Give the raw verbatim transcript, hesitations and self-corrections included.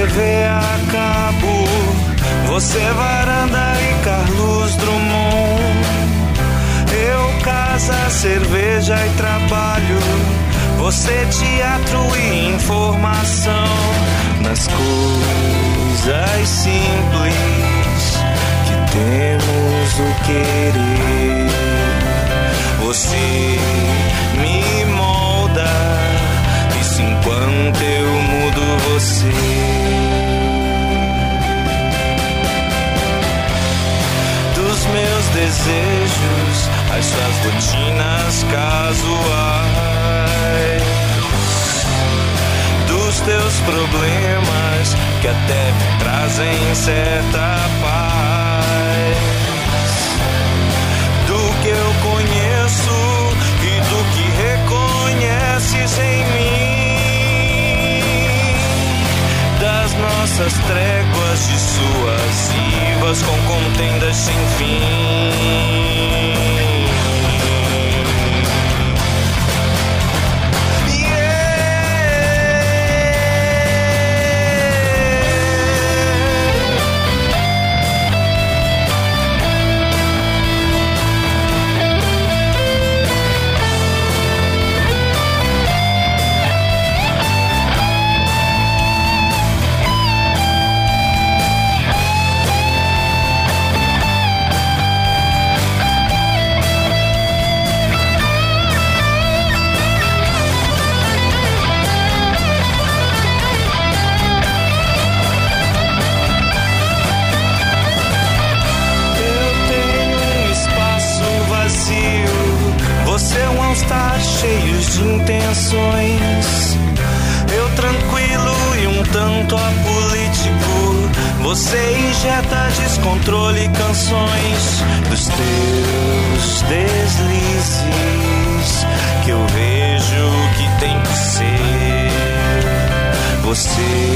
vê a cabo, você varanda e Carlos Drummond. Eu casa, cerveja e trabalho, você teatro e informação. Nas coisas simples que temos o querer, você me molda, isso enquanto eu mudo você. Dos meus desejos, as suas rotinas casuais, dos teus problemas que até me trazem certa paz, do que eu conheço e do que reconheces em mim, das nossas tréguas dissuasivas com contendas sem fim. Cheios de intenções, eu tranquilo e um tanto apolítico, você injeta descontrole e canções dos teus deslizes, que eu vejo que tem que ser. Você